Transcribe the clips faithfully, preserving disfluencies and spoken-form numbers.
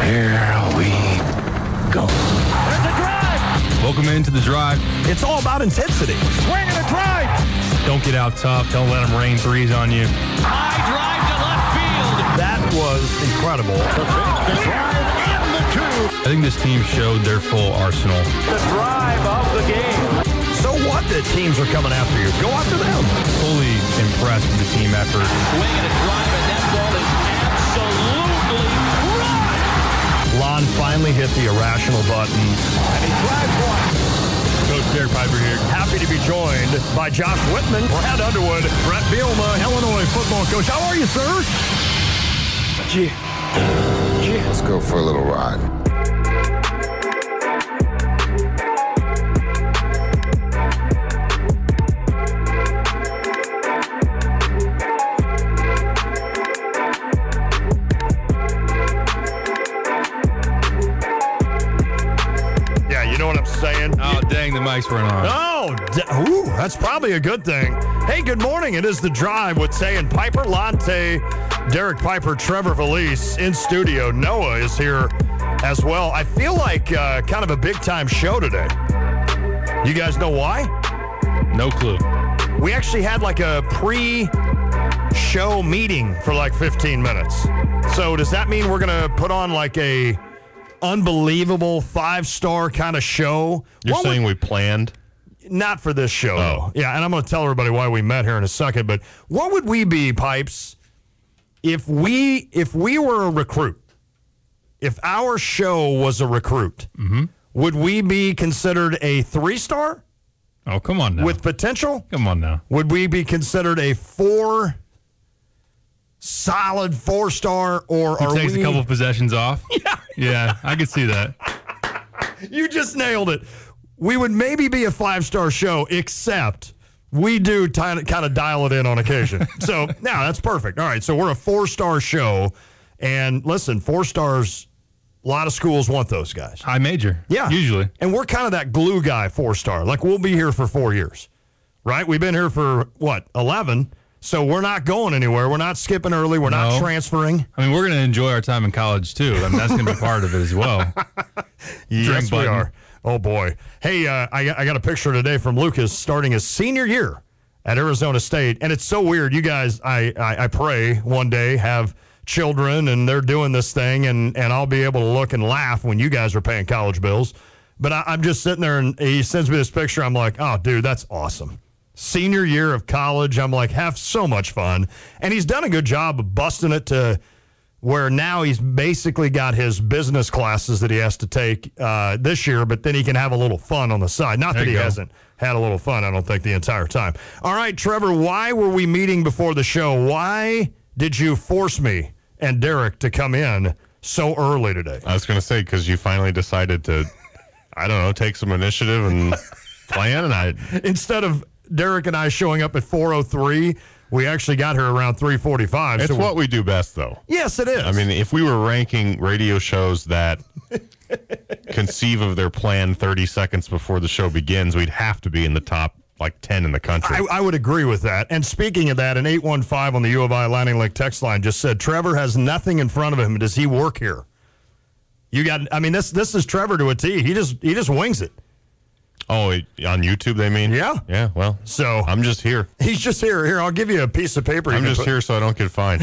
Here we go. There's a drive. Welcome into the drive. It's all about intensity. Swing and a drive. Don't get out tough. Don't let them rain threes on you. High drive to left field. That was incredible. The pitch, the drive, and the two. I think this team showed their full arsenal. The drive of the game. So what that teams are coming after you? Go after them. Fully impressed with the team effort. Swing and a drive, and that ball is absolutely crushed. Lon finally hit the irrational button. And he drives one. Coach Derek Piper here. Happy to be joined by Josh Whitman, Brad Underwood, Brett Bielema, Illinois football coach. How are you, sir? Gee. Gee. Let's go for a little ride. Saying. Oh, dang, the mics weren't on. Oh, d- ooh, that's probably a good thing. Hey, good morning. It is The Drive with Say and Piper, Lonte, Derek Piper, Trevor Valise in studio. Noah is here as well. I feel like uh, kind of a big-time show today. You guys know why? No clue. We actually had like a pre-show meeting for like fifteen minutes. So does that mean we're going to put on like a unbelievable five-star kind of show? You're what saying would, we planned? Not for this show, Oh. though. Yeah, and I'm going to tell everybody why we met here in a second, but what would we be, Pipes, if we if we were a recruit? If our show was a recruit, Mm-hmm. would we be considered a three-star Oh, come on now. with potential? Come on now. Would we be considered a four solid four-star, or He are takes we... a couple possessions off. Yeah. Yeah, I could see that. You just nailed it. We would maybe be a five-star show, except we do kind of, kind of dial it in on occasion. So, now that's perfect. All right, so we're a four-star show. And listen, four stars, a lot of schools want those guys. High major. Yeah. Usually. And we're kind of that glue guy four-star. Like, we'll be here for four years, right? We've been here for, what, eleven? So we're not going anywhere. We're not skipping early. We're No. not transferring. I mean, we're going to enjoy our time in college, too. I mean, that's going to be part of it as well. Yes, Drink we button. are. Oh, boy. Hey, uh, I, I got a picture today from Lucas starting his senior year at Arizona State. And it's so weird. You guys, I, I, I pray one day have children and they're doing this thing, and, and I'll be able to look and laugh when you guys are paying college bills. But I, I'm just sitting there, and he sends me this picture. I'm like, oh, dude, that's awesome. Senior year of college. I'm like, have so much fun. And he's done a good job of busting it to where now he's basically got his business classes that he has to take uh, this year, but then he can have a little fun on the side. Not There that he you go. hasn't had a little fun, I don't think, the entire time. All right, Trevor, why were we meeting before the show? Why did you force me and Derek to come in so early today? I was going to say, because you finally decided to, I don't know, take some initiative and plan, and I... Instead of Derek and I showing up at four oh three, we actually got here around three forty-five. It's so what we do best, though. Yes, it is. I mean, if we were ranking radio shows that conceive of their plan thirty seconds before the show begins, we'd have to be in the top, like, ten in the country. I, I would agree with that. And speaking of that, an eight one five on the U of I Lightning Link text line just said, Trevor has nothing in front of him. Does he work here? You got, I mean, this this is Trevor to a T. He just he just wings it. Oh, on YouTube, they mean? Yeah. Yeah, well, So I'm just here. he's just here. Here, I'll give you a piece of paper. you I'm can just put- here so I don't get fined.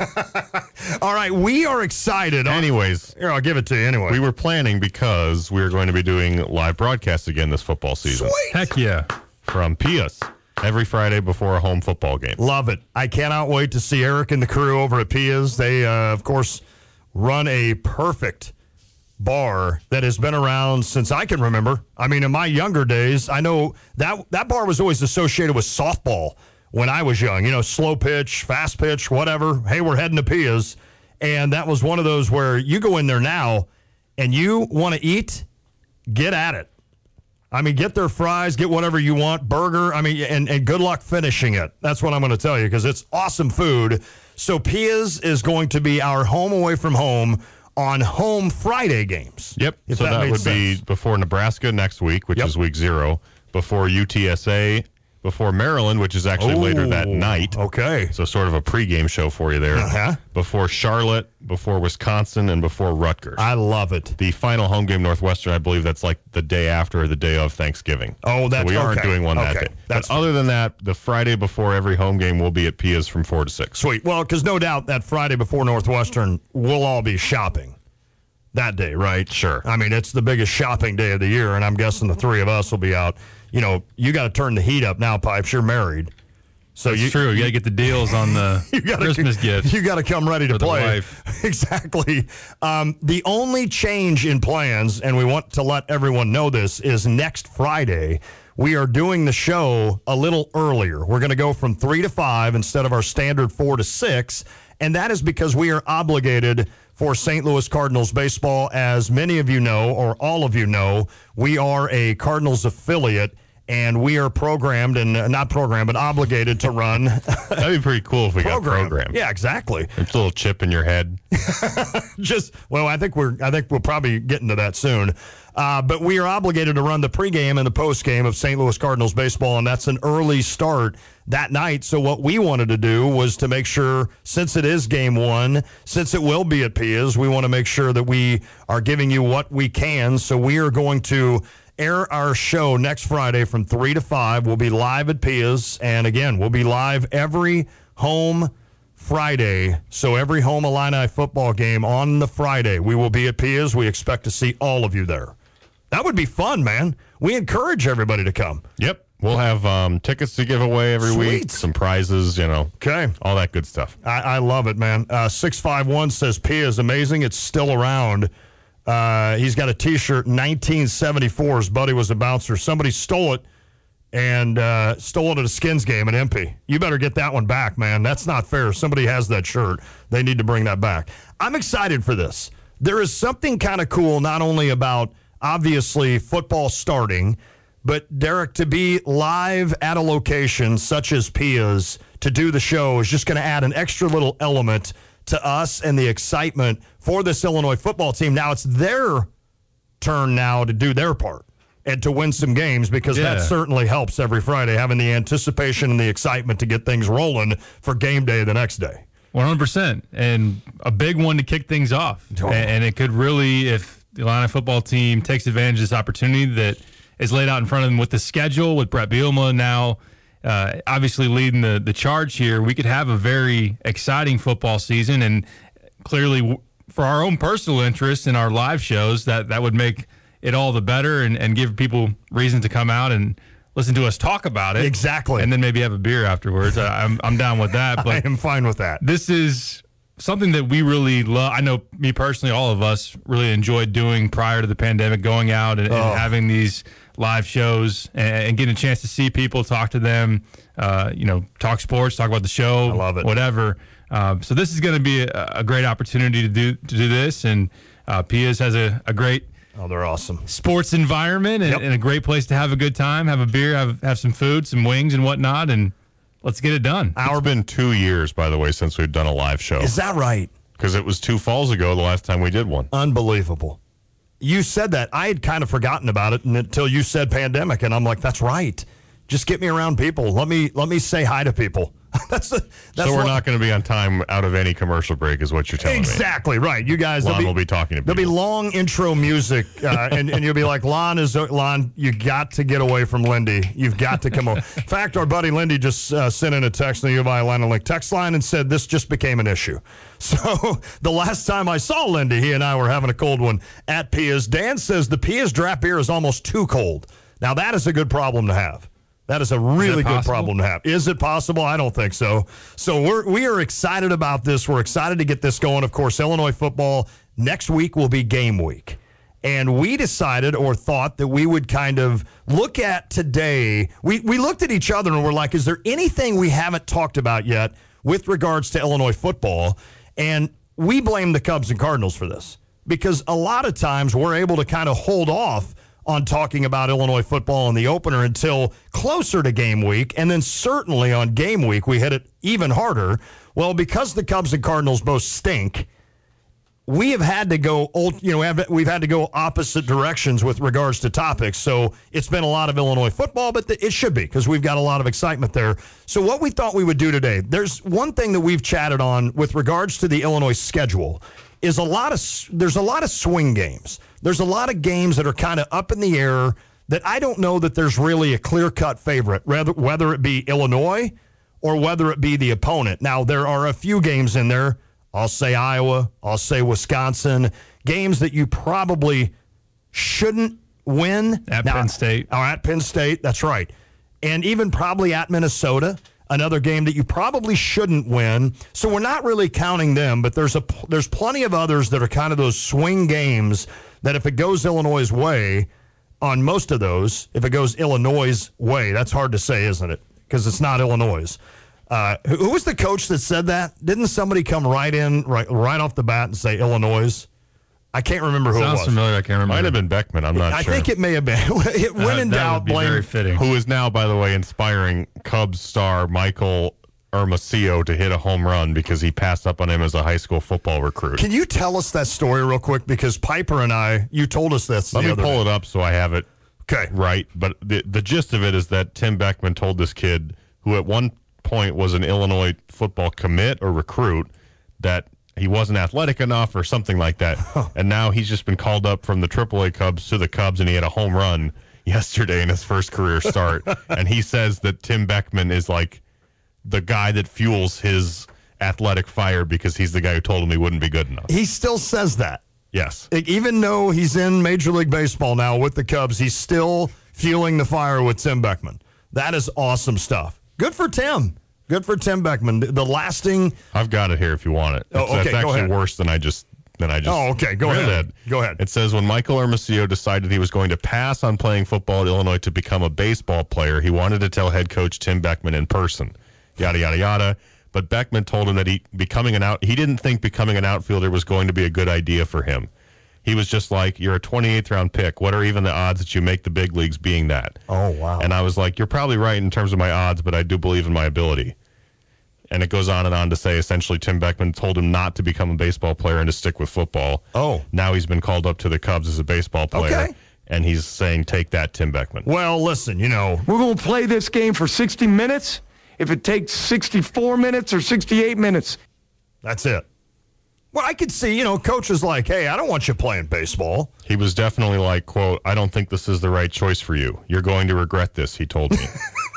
All right, we are excited. Anyways, Here, I'll give it to you anyway. we were planning because we are going to be doing live broadcasts again this football season. Sweet. Heck yeah. From Pius every Friday before a home football game. Love it. I cannot wait to see Eric and the crew over at Pia's. They, uh, of course, run a perfect bar that has been around since I can remember. I mean, in my younger days, I know that that bar was always associated with softball when I was young. You know, slow pitch, fast pitch, whatever. Hey, we're heading to Pia's. And that was one of those where you go in there now and you want to eat, get at it. I mean, get their fries, get whatever you want, burger. I mean, and, and good luck finishing it. That's what I'm going to tell you, because it's awesome food. So Pia's is going to be our home away from home on home Friday games. Yep. If so that, made would sense. be before Nebraska next week, which Yep. is week zero, before U T S A before Maryland, which is actually Ooh, later that night. Okay. So sort of a pregame show for you there. Uh-huh. Before Charlotte, before Wisconsin, and before Rutgers. I love it. The final home game, Northwestern, I believe that's like the day after or the day of Thanksgiving. Oh, that's so we aren't okay. doing one that Okay. day. That's but other than that, the Friday before every home game will be at Pia's from four to six. Sweet. Well, because no doubt that Friday before Northwestern, we'll all be shopping that day, right? Sure. I mean, it's the biggest shopping day of the year, and I'm guessing the three of us will be out. You know, you got to turn the heat up now, Pipes. You're married. So It's you, true. You got to get the deals on the you gotta, Christmas gifts. You got to come ready to for the play. wife. Exactly. Um, the only change in plans, and we want to let everyone know this, is next Friday. We are doing the show a little earlier. We're going to go from three to five instead of our standard four to six, and that is because we are obligated for Saint Louis Cardinals baseball. As many of you know, or all of you know, we are a Cardinals affiliate, and we are programmed, and uh, not programmed, but obligated to run. That'd be pretty cool if we program. got programmed. Yeah, exactly. It's a little chip in your head. Just well, I think we're I think we'll probably get into that soon. Uh, but we are obligated to run the pregame and the postgame of Saint Louis Cardinals baseball, and that's an early start that night. So what we wanted to do was to make sure, since it is game one, since it will be at Pia's, we want to make sure that we are giving you what we can. So we are going to air our show next Friday from three to five. We'll be live at Pia's, and again, we'll be live every home Friday. So every home Illini football game on the Friday, we will be at Pia's. We expect to see all of you there. That would be fun, man. We encourage everybody to come. Yep. We'll have um, tickets to give away every Sweet. week, some prizes, you know. Okay. All that good stuff. I, I love it, man. Uh, six five one says Pia is amazing. It's still around. Uh, he's got a T-shirt, nineteen seventy-four. His buddy was a bouncer. Somebody stole it and uh, stole it at a Skins game at M P. You better get that one back, man. That's not fair. Somebody has that shirt. They need to bring that back. I'm excited for this. There is something kind of cool, not only about, obviously, football starting, but, Derek, to be live at a location such as Pia's to do the show is just going to add an extra little element to us and the excitement for this Illinois football team. Now it's their turn now to do their part and to win some games, because Yeah. that certainly helps every Friday, having the anticipation and the excitement to get things rolling for game day the next day. one hundred percent. And a big one to kick things off. Oh. And, and it could really, if the Illini football team takes advantage of this opportunity that is laid out in front of them with the schedule, with Brett Bielema now uh, obviously leading the, the charge here, we could have a very exciting football season. And clearly, w- for our own personal interest in our live shows, that, that would make it all the better and, and give people reason to come out and listen to us talk about it. Exactly. And then maybe have a beer afterwards. I, I'm, I'm down with that. But I am fine with that. this is something that we really love. I know me personally, all of us really enjoyed doing prior to the pandemic, going out and, Oh. and having these live shows and, and getting a chance to see people, talk to them, uh, you know, talk sports, talk about the show, I love it. whatever. Uh, so this is going to be a, a great opportunity to do to do this. And uh, Pia's has a, a great Oh, they're awesome. sports environment and, Yep. and a great place to have a good time, have a beer, have have some food, some wings and whatnot, and let's get it done. It's been two years, by the way, since we've done a live show. Is that right? Because it was two falls ago the last time we did one. Unbelievable. You said that. I had kind of forgotten about it until you said pandemic, and I'm like, that's right. Just get me around people. Let me let me say hi to people. that's the, that's so we're what- not going to be on time out of any commercial break is what you're telling me. Exactly right. You guys, Lon there'll will be talking to There'll be people. long intro music, uh, and, and you'll be like, Lon, is Lon, you got to get away from Lindy. You've got to come over. In fact, our buddy Lindy just uh, sent in a text on the U of I Atlanta Link text line and said this just became an issue. So the last time I saw Lindy, he and I were having a cold one at Pia's. Dan says the Pia's draft beer is almost too cold. Now, that is a good problem to have. That is a really good possible? problem to have. Is it possible? I don't think so. So we're we are excited about this. We're excited to get this going. Of course, Illinois football next week will be game week. And we decided or thought that we would kind of look at today. We, we looked at each other and we're like, is there anything we haven't talked about yet with regards to Illinois football? And we blame the Cubs and Cardinals for this, because a lot of times we're able to kind of hold off on talking about Illinois football in the opener until closer to game week. And then certainly on game week, we hit it even harder. Well, because the Cubs and Cardinals both stink, we have had to go, you know, we've had to go opposite directions with regards to topics. So it's been a lot of Illinois football, but it should be because we've got a lot of excitement there. So what we thought we would do today, there's one thing that we've chatted on with regards to the Illinois schedule is a lot of, there's a lot of swing games. There's a lot of games that are kind of up in the air that I don't know that there's really a clear-cut favorite, whether, whether it be Illinois or whether it be the opponent. Now, there are a few games in there. I'll say Iowa. I'll say Wisconsin. Games that you probably shouldn't win. At now, Penn State. Or at Penn State, that's right. And even probably at Minnesota, another game that you probably shouldn't win. So we're not really counting them, but there's a there's plenty of others that are kind of those swing games that if it goes Illinois' way, on most of those, if it goes Illinois' way, that's hard to say, isn't it? Because it's not Illinois'. Uh, who, who was the coach that said that? Didn't somebody come right in, right right off the bat and say Illinois? I can't remember who Sounds it was. familiar. I can't remember. Might have been Beckman. I'm not I sure. think it may have been. it, when Uh, in that doubt, would be blame. very fitting. Who is now, by the way, inspiring Cubs star Michael Hermosillo to hit a home run because he passed up on him as a high school football recruit. Can you tell us that story real quick? Because Piper and I, you told us this. Let the me other pull day. it up so I have it Okay. right. But the, the gist of it is that Tim Beckman told this kid, who at one point was an Illinois football commit or recruit, that he wasn't athletic enough or something like that. And now he's just been called up from the triple A Cubs to the Cubs, and he had a home run yesterday in his first career start. And he says that Tim Beckman is like the guy that fuels his athletic fire because he's the guy who told him he wouldn't be good enough. He still says that. Yes. Even though he's in Major League Baseball now with the Cubs, he's still fueling the fire with Tim Beckman. That is awesome stuff. Good for Tim. Good for Tim Beckman. The lasting. I've got it here if you want it. It's, Oh, okay, it's go actually ahead. worse than I just than I just. Oh, okay, go read ahead. it. Go ahead. It says when Michael Hermosillo decided he was going to pass on playing football at Illinois to become a baseball player, he wanted to tell head coach Tim Beckman in person. Yada yada yada. But Beckman told him that he becoming an out he didn't think becoming an outfielder was going to be a good idea for him. He was just like, you're a twenty-eighth round pick. What are even the odds that you make the big leagues being that? Oh, wow. And I was like, you're probably right in terms of my odds, but I do believe in my ability. And it goes on and on to say, essentially, Tim Beckman told him not to become a baseball player and to stick with football. Oh. Now he's been called up to the Cubs as a baseball player. Okay. And he's saying, take that, Tim Beckman. Well, listen, you know. We're going to play this game for sixty minutes. If it takes sixty-four minutes or sixty-eight minutes. That's it. Well, I could see, you know, coach is like, hey, I don't want you playing baseball. He was definitely like, quote, I don't think this is the right choice for you. You're going to regret this, he told me.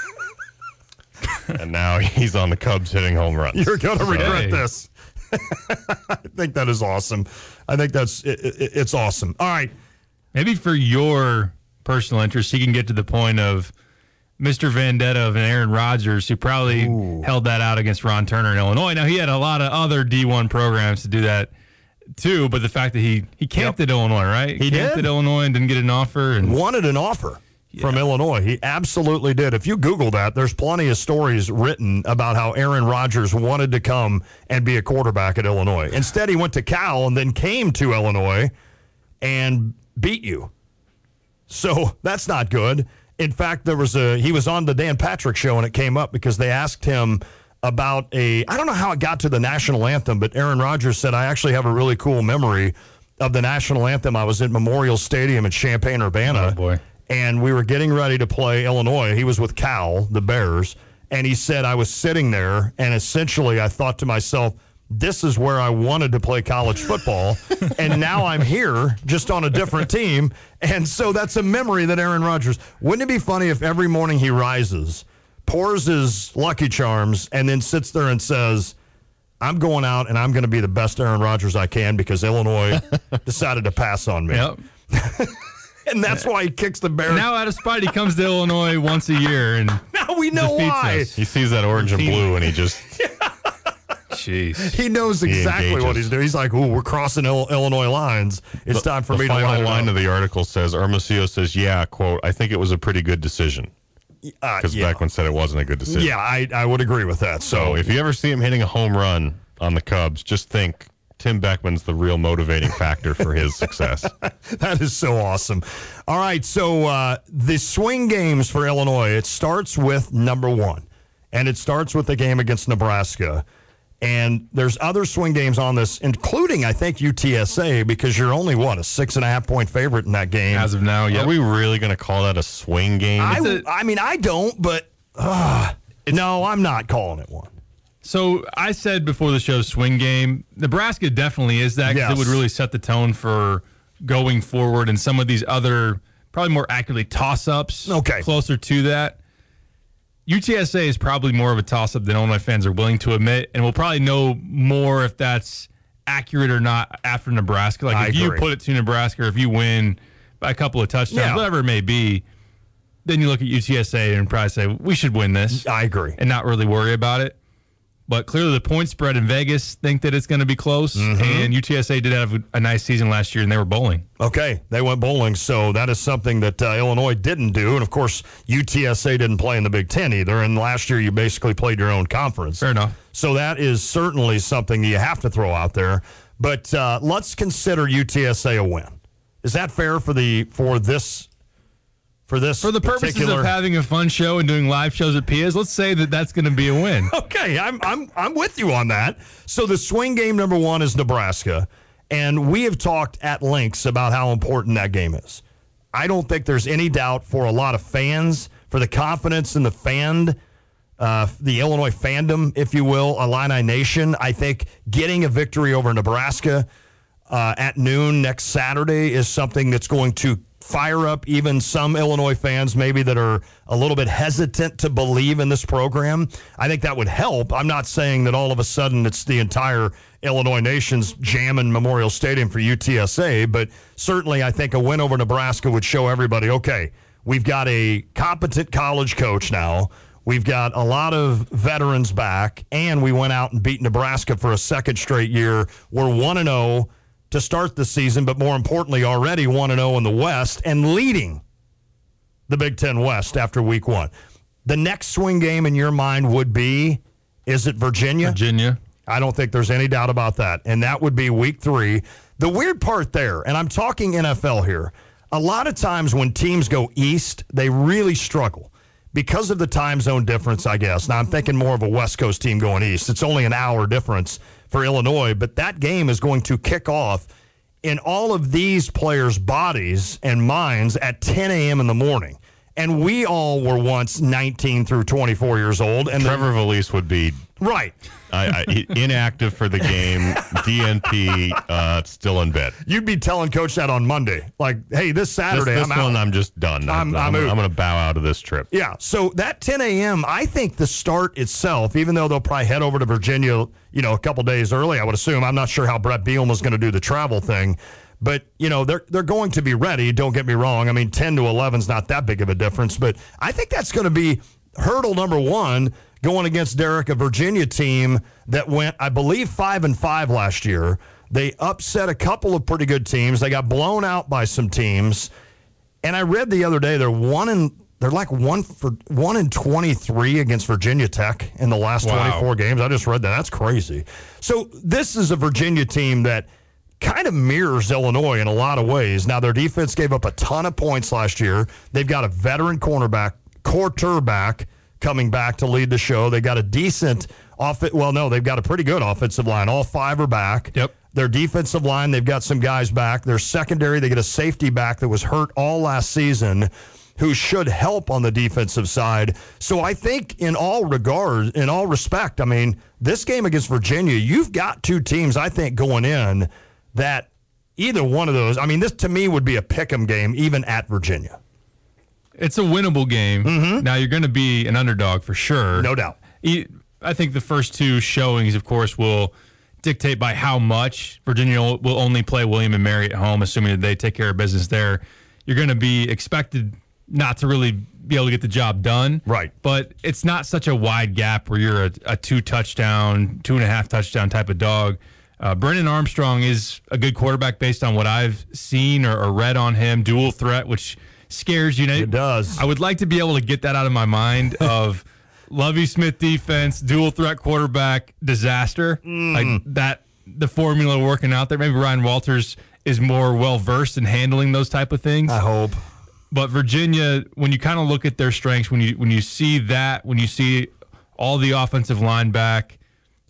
And now he's on the Cubs hitting home runs. You're going to regret Hey. this. I think that is awesome. I think that's it, it, it's awesome. All right. Maybe for your personal interest, he can get to the point of Mister Vendetta of Aaron Rodgers, who probably Ooh. held that out against Ron Turner in Illinois. Now, he had a lot of other D one programs to do that too, but the fact that he, he camped Yep. at Illinois, right? He camped did. at Illinois and didn't get an offer. And Wanted an offer from Illinois. He absolutely did. If you Google that, there's plenty of stories written about how Aaron Rodgers wanted to come and be a quarterback at Illinois. Instead, he went to Cal and then came to Illinois and beat you. So that's not good. In fact, there was a he was on the Dan Patrick show and it came up because they asked him about a I don't know how it got to the national anthem, but Aaron Rodgers said, I actually have a really cool memory of the national anthem. I was at Memorial Stadium in Champaign-Urbana. Oh, boy. And we were getting ready to play Illinois. He was with Cal, the Bears, and he said, I was sitting there, and essentially I thought to myself, this is where I wanted to play college football, and now I'm here just on a different team. And so that's a memory that Aaron Rodgers, wouldn't it be funny if every morning he rises, pours his Lucky Charms, and then sits there and says, I'm going out and I'm going to be the best Aaron Rodgers I can because Illinois decided to pass on me. Yep. And that's why he kicks the Bears. Now, out of spite, he comes to Illinois once a year. And Now we know defeats why. us. He sees that orange and blue and he just, Jeez. He knows exactly engages. what he's doing. He's like, ooh, we're crossing Il- Illinois lines. It's time for the me to final line it line up. of the article says, Hermosillo says, yeah, quote, I think it was a pretty good decision. Uh, Because yeah. Beckman said it wasn't a good decision. yeah, I, I would agree with that. So, So if you ever see him hitting a home run on the Cubs, just think Tim Beckman's the real motivating factor for his success. that is so awesome. All right, so uh, the swing games for Illinois, it starts with number one, and it starts with the game against Nebraska. And there's other swing games on this, including, I think, U T S A, because you're only, what, a six and a half point favorite in that game. As of now, yeah. Are we really going to call that a swing game? I, a- I mean, I don't, but uh, no, I'm not calling it one. So I said before the show, swing game. Nebraska definitely is that because Yes. it would really set the tone for going forward, and some of these other, probably more accurately, toss-ups Okay. closer to that. U T S A is probably more of a toss-up than Illinois fans are willing to admit, and we'll probably know more if that's accurate or not after Nebraska. Like I if you agree. put it to Nebraska, or if you win by a couple of touchdowns, Yeah. whatever it may be, then you look at U T S A and probably say, we should win this. I agree. And not really worry about it. But clearly the point spread in Vegas think that it's going to be close, Mm-hmm. and U T S A did have a, a nice season last year, and they were bowling. Okay, they went bowling, so that is something that uh, Illinois didn't do. And, of course, U T S A didn't play in the Big Ten either, and last year you basically played your own conference. Fair enough. So that is certainly something you have to throw out there. But uh, let's consider U T S A a win. Is that fair for the for this for this For the purposes particular... of having a fun show and doing live shows at Pia's, let's say that that's going to be a win. Okay, I'm I'm I'm with you on that. So the swing game number one is Nebraska, and we have talked at lengths about how important that game is. I don't think there's any doubt for a lot of fans, for the confidence in the fan, uh, the Illinois fandom, if you will, Illini Nation. I think getting a victory over Nebraska uh, at noon next Saturday is something that's going to fire up even some Illinois fans maybe that are a little bit hesitant to believe in this program. I think that would help. I'm not saying that all of a sudden it's the entire Illinois nation's jamming Memorial Stadium for U T S A, but certainly I think a win over Nebraska would show everybody, okay, we've got a competent college coach now. We've got a lot of veterans back, and we went out and beat Nebraska for a second straight year. We're one and oh to start the season, but more importantly, already one and oh in the West and leading the Big Ten West after week one. The next swing game in your mind would be, is it Virginia? Virginia. I don't think there's any doubt about that. And that would be week three. The weird part there, and I'm talking N F L here, a lot of times when teams go east, they really struggle because of the time zone difference, I guess. Now, I'm thinking more of a West Coast team going east. It's only an hour difference for Illinois, but that game is going to kick off in all of these players' bodies and minds at ten a.m. in the morning. And we all were once nineteen through twenty-four years old. And Trevor Valise would be right. I, I, inactive for the game, D N P, uh, still in bed. You'd be telling Coach that on Monday. Like, hey, this This, Saturday, this I'm one, out. I'm just done. I'm- I'm, I'm I'm, out. going to bow out of this trip. Yeah, so that ten a.m., I think the start itself, even though they'll probably head over to Virginia, you know, a couple days early, I would assume. I'm not sure how Brett Bielema's going to do the travel thing. But, you know, they're they're going to be ready. Don't get me wrong. I mean, ten to eleven is not that big of a difference. But I think that's going to be hurdle number one going against Derek, a Virginia team that went, I believe, five and five last year. They upset a couple of pretty good teams. They got blown out by some teams. And I read the other day they're one in they're like one for one in twenty-three against Virginia Tech in the last Wow. twenty-four games. I just read that. That's crazy. So this is a Virginia team that kind of mirrors Illinois in a lot of ways. Now, their defense gave up a ton of points last year. They've got a veteran cornerback, quarterback, coming back to lead the show. They got a decent off well, no, they've got a pretty good offensive line. All five are back. Yep. Their defensive line, they've got some guys back. Their secondary, they get a safety back that was hurt all last season who should help on the defensive side. So I think in all regard, in all respect, I mean, this game against Virginia, you've got two teams, I think, going in that either one of those, I mean, this to me would be a pick'em game, even at Virginia. It's a winnable game. Mm-hmm. Now, you're going to be an underdog for sure. No doubt. E- I think the first two showings, of course, will dictate by how much. Virginia will will only play William and Mary at home, assuming that they take care of business there. You're going to be expected not to really be able to get the job done. Right. But it's not such a wide gap where you're a, a two-touchdown, two-and-a-half-touchdown type of dog. Uh, Brennan Armstrong is a good quarterback based on what I've seen or, or read on him. Dual threat, which scares you. It does. I would like to be able to get that out of my mind of Lovie Smith defense, dual threat quarterback, disaster. Mm. Like that, the formula working out there. Maybe Ryan Walters is more well-versed in handling those type of things. I hope. But Virginia, when you kind of look at their strengths, when you when you see that, when you see all the offensive line back,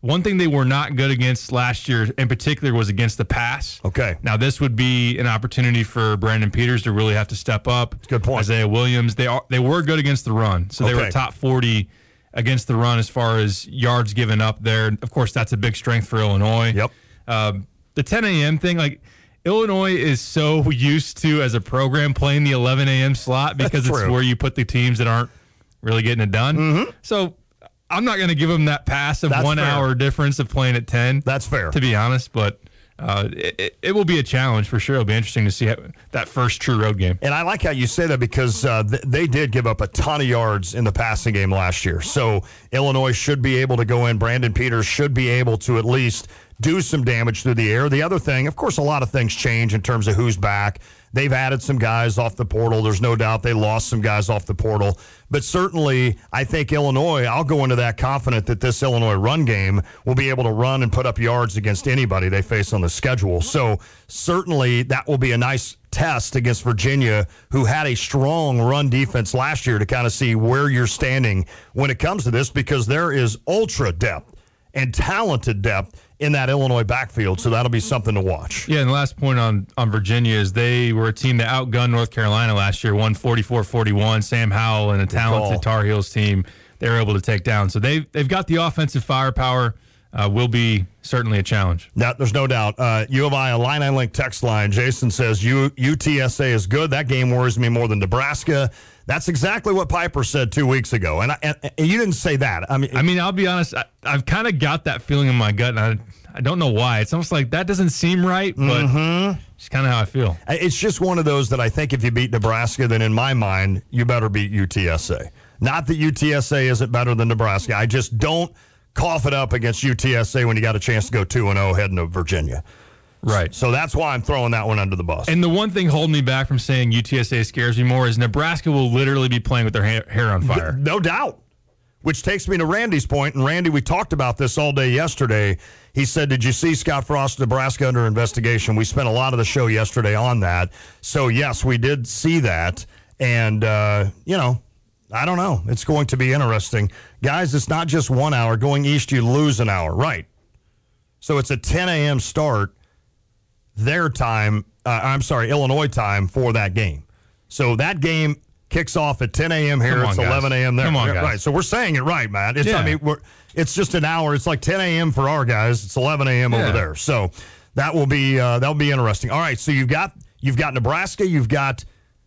One thing they were not good against last year in particular was against the pass. Okay. Now, this would be an opportunity for Brandon Peters to really have to step up. Good point. Isaiah Williams, they are they were good against the run. So they Okay. were top forty against the run as far as yards given up there. Of course, that's a big strength for Illinois. Yep. Um, the ten a.m. thing, like, Illinois is so used to, as a program, playing the eleven a.m. slot because it's true. where you put the teams that aren't really getting it done. Mm-hmm. So I'm not going to give them that pass of That's one fair. hour difference of playing at ten. That's fair. To be honest, but uh, it, it, it will be a challenge for sure. It'll be interesting to see how, that first true road game. And I like how you say that because uh, th- they did give up a ton of yards in the passing game last year. So Illinois should be able to go in. Brandon Peters should be able to at least do some damage through the air. The other thing, of course, a lot of things change in terms of who's back. They've added some guys off the portal. There's no doubt they lost some guys off the portal. But certainly, I think Illinois, I'll go into that confident that this Illinois run game will be able to run and put up yards against anybody they face on the schedule. So certainly that will be a nice test against Virginia, who had a strong run defense last year, to kind of see where you're standing when it comes to this, because there is ultra depth and talented depth in that Illinois backfield, so that'll be something to watch. Yeah, and the last point on, on Virginia is they were a team that outgunned North Carolina last year, won forty-four forty-one. Sam Howell and a talented call. Tar Heels team they were able to take down. So they've, they've got the offensive firepower. Uh, will be certainly a challenge. Now, there's no doubt. Uh, U of I, a Line I Link text line. Jason says U, U T S A is good. That game worries me more than Nebraska. That's exactly what Piper said two weeks ago. And, I, and, and you didn't say that. I mean, I mean, I'll be honest. I, I've kind of got that feeling in my gut, and I, I don't know why. It's almost like that doesn't seem right, but mm-hmm. it's kind of how I feel. It's just one of those that I think if you beat Nebraska, then in my mind, you better beat U T S A. Not that U T S A isn't better than Nebraska. I just don't cough it up against U T S A when you got a chance to go two and oh heading to Virginia. Right. So that's why I'm throwing that one under the bus. And the one thing holding me back from saying U T S A scares me more is Nebraska will literally be playing with their hair, hair on fire. No doubt. Which takes me to Randy's point. And Randy, we talked about this all day yesterday. He said, did you see Scott Frost, Nebraska under investigation? We spent a lot of the show yesterday on that. So, yes, we did see that. And, uh, you know, I don't know. It's going to be interesting. Guys, it's not just one hour. Going east, you lose an hour. Right. So it's a ten a.m. start, their time, uh, I'm sorry, Illinois time for that game. So that game kicks off at ten a.m. here. Come on, it's guys. eleven a.m. there. Come on, Yeah, guys. Right. So we're saying it right, Matt. It's, Yeah. I mean, we're, it's just an hour. It's like ten a.m. for our guys. It's eleven a.m. over Yeah. there. So that will be uh, that'll be interesting. All right. So you've got you've got Nebraska. You've got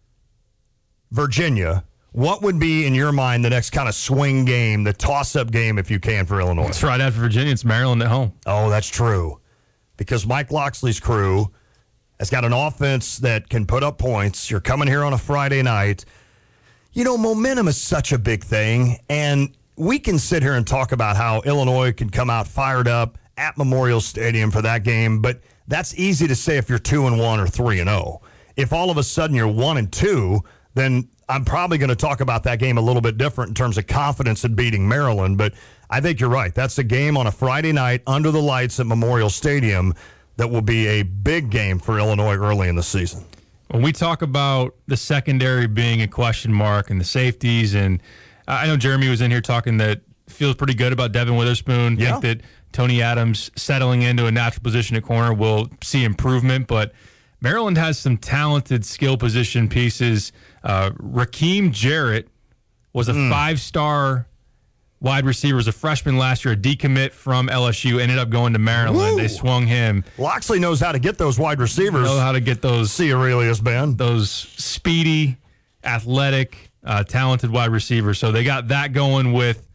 Virginia. What would be, in your mind, the next kind of swing game, the toss-up game, if you can, for Illinois? It's right after Virginia. It's Maryland at home. Oh, that's true. Because Mike Loxley's crew has got an offense that can put up points. You're coming here on a Friday night. You know, momentum is such a big thing, and we can sit here and talk about how Illinois can come out fired up at Memorial Stadium for that game, but that's easy to say if you're two and one or three and oh. If all of a sudden you're one and two, then I'm probably going to talk about that game a little bit different in terms of confidence in beating Maryland. But I think you're right. That's a game on a Friday night under the lights at Memorial Stadium that will be a big game for Illinois early in the season. When we talk about the secondary being a question mark and the safeties, and I know Jeremy was in here talking that feels pretty good about Devin Witherspoon. Yeah. Think that Tony Adams settling into a natural position at corner will see improvement, but Maryland has some talented skill position pieces. Uh, Rakeem Jarrett was a Mm. five-star wide receiver, was a freshman last year, a decommit from L S U, ended up going to Maryland. Woo. They swung him. Loxley knows how to get those wide receivers. Know how to get those See Aurelius Ben. those speedy, athletic, uh, talented wide receivers. So they got that going with,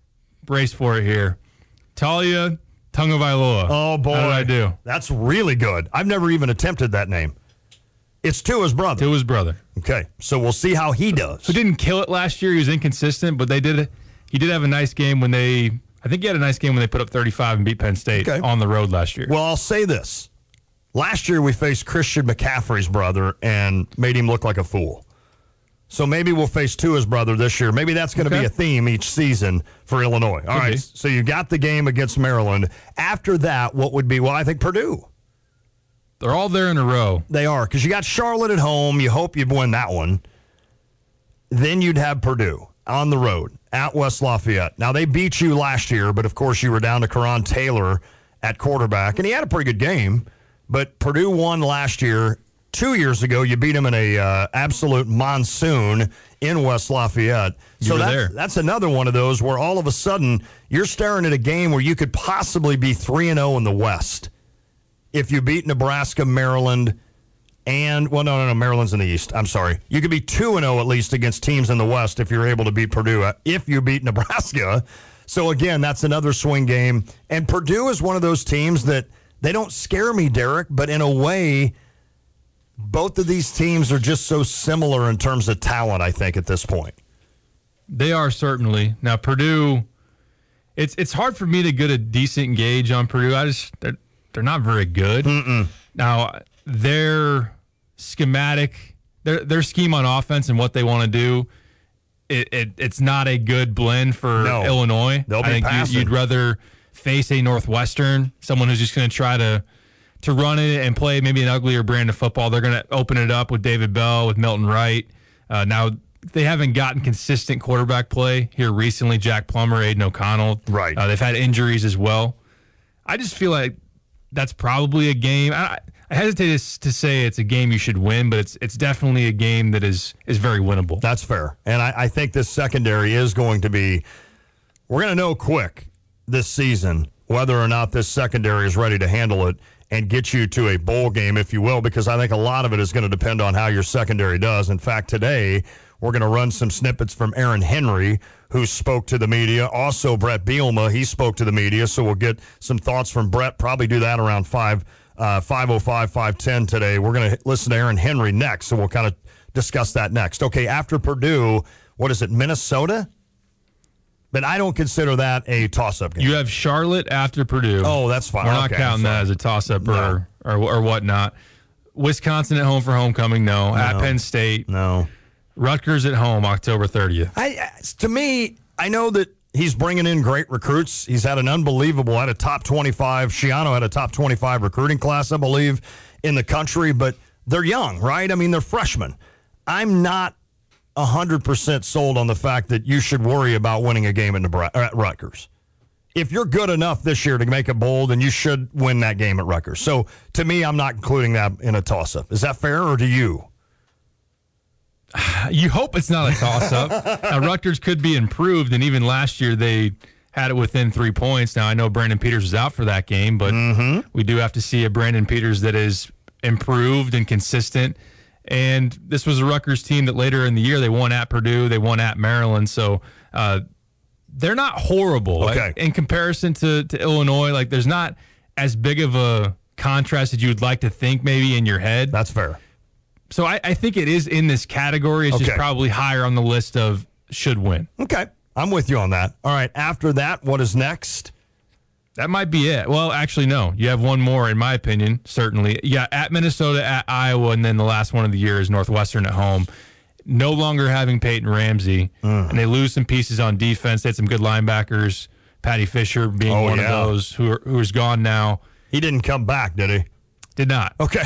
brace for it here, Talia Tungavailoa. Oh, boy. How did I do? That's really good. I've never even attempted that name. It's Tua's brother. To his brother. Okay, so we'll see how he does. Who didn't kill it last year. He was inconsistent, but they did. He did have a nice game when they, I think he had a nice game when they put up thirty-five and beat Penn State Okay. on the road last year. Well, I'll say this. Last year we faced Christian McCaffrey's brother and made him look like a fool. So maybe we'll face Tua's brother this year. Maybe that's going to Okay. be a theme each season for Illinois. All Could right, be. so you got the game against Maryland. After that, what would be, well, I think Purdue. They're all there in a row. They are, because you got Charlotte at home. You hope you'd win that one. Then you'd have Purdue on the road. at West Lafayette. Now, they beat you last year, but of course you were down to Karan Taylor at quarterback, and he had a pretty good game. But Purdue won last year. Two years ago, you beat them in a uh, absolute monsoon in West Lafayette. You so were that's, there. that's another one of those where all of a sudden you're staring at a game where you could possibly be three and oh in the West if you beat Nebraska, Maryland, and, well, no, no, no, Maryland's in the East. I'm sorry. You could be two and oh at least against teams in the West if you're able to beat Purdue, uh, if you beat Nebraska. So, again, that's another swing game. And Purdue is one of those teams that they don't scare me, Derek, but in a way, both of these teams are just so similar in terms of talent, I think, at this point. They are certainly. Now, Purdue, it's it's hard for me to get a decent gauge on Purdue. I just they're, they're not very good. Mm-mm. Now, their schematic, their their scheme on offense and what they want to do, it, it it's not a good blend for No. Illinois. They'll be I think passing. you, you'd rather face a Northwestern, someone who's just going to try to to run it and play maybe an uglier brand of football. They're going to open it up with David Bell, with Milton Wright. Uh, now, they haven't gotten consistent quarterback play here recently. Jack Plummer, Aiden O'Connell. Right. Uh, they've had injuries as well. I just feel like that's probably a game. I, I hesitate to, to say it's a game you should win, but it's it's definitely a game that is is very winnable. That's fair. And I, I think this secondary is going to be, we're going to know quick this season whether or not this secondary is ready to handle it and get you to a bowl game, if you will, because I think a lot of it is going to depend on how your secondary does. In fact, today we're going to run some snippets from Aaron Henry, who spoke to the media. Also, Brett Bielema, he spoke to the media, so we'll get some thoughts from Brett. Probably do that around five, uh, five oh five, five ten today. We're going to listen to Aaron Henry next, so we'll kind of discuss that next. Okay, after Purdue, what is it, Minnesota? But I don't consider that a toss-up game. You have Charlotte after Purdue. Oh, that's fine. We're not Okay, counting I'm that sorry. as a toss-up or, No. or or whatnot. Wisconsin at home for homecoming, no. At Penn State. No. Rutgers at home, October thirtieth. I, to me, I know that he's bringing in great recruits. He's had an unbelievable, had a top twenty-five. Shiano had a top twenty-five recruiting class, I believe, in the country. But they're young, right? I mean, they're freshmen. I'm not one hundred percent sold on the fact that you should worry about winning a game at, Nebraska, at Rutgers. If you're good enough this year to make a bowl, then you should win that game at Rutgers. So, to me, I'm not including that in a toss-up. Is that fair, or do you? You hope it's not a toss-up. Now, Rutgers could be improved, and even last year they had it within three points. Now, I know Brandon Peters was out for that game, but Mm-hmm. we do have to see a Brandon Peters that is improved and consistent. And this was a Rutgers team that later in the year they won at Purdue, they won at Maryland. So uh, they're not horrible. Okay. Like, in comparison to, to Illinois, like there's not as big of a contrast as you would like to think maybe in your head. That's fair. So I, I think it is in this category. It's just Okay. probably higher on the list of should win. Okay. I'm with you on that. All right. After that, what is next? That might be it. Well, actually, no. You have one more, in my opinion, certainly. Yeah, at Minnesota, at Iowa, and then the last one of the year is Northwestern at home. No longer having Peyton Ramsey, Mm. and they lose some pieces on defense. They had some good linebackers, Patty Fisher being Oh, one yeah. of those who are, who's gone now. He didn't come back, did he? Did not. Okay.